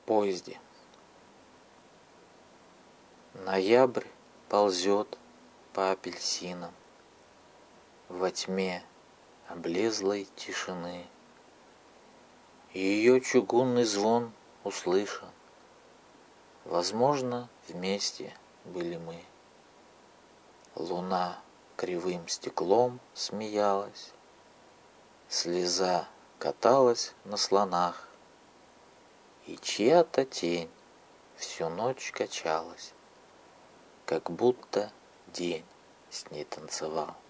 поезде. Ноябрь ползет по апельсинам во тьме облезлой тишины. Ее чугунный звон услышан. Возможно, вместе были мы. Луна кривым стеклом смеялась, слеза каталась на слонах, и чья-то тень всю ночь качалась, как будто день с ней танцевал.